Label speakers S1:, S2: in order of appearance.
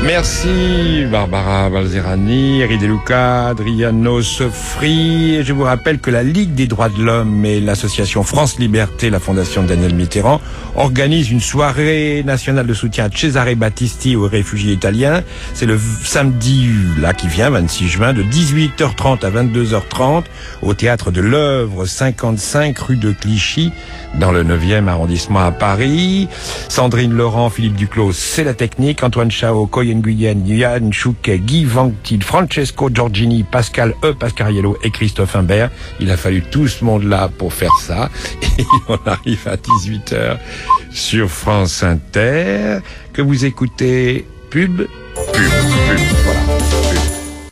S1: Merci Barbara Balzerani, Eri De Luca, Adriano Sofri. Je vous rappelle que la Ligue des droits de l'homme et l'association France Liberté, la fondation Daniel Mitterrand, organisent une soirée nationale de soutien à Cesare Battisti aux réfugiés italiens. C'est le samedi là qui vient, 26 juin, de 18h30 à 22h30 au théâtre de l'Œuvre, 55 rue de Clichy, dans le 9e arrondissement à Paris. Sandrine Laurent, Philippe Duclos, c'est la technique. Antoine Chao, Coyen Nguyen, Yann Chouquet, Guy Vanctil, Francesco Giorgini, Pascal Pascariello et Christophe Imbert. Il a fallu tout ce monde-là pour faire ça. Et on arrive à 18h sur France Inter. Que vous écoutez pub.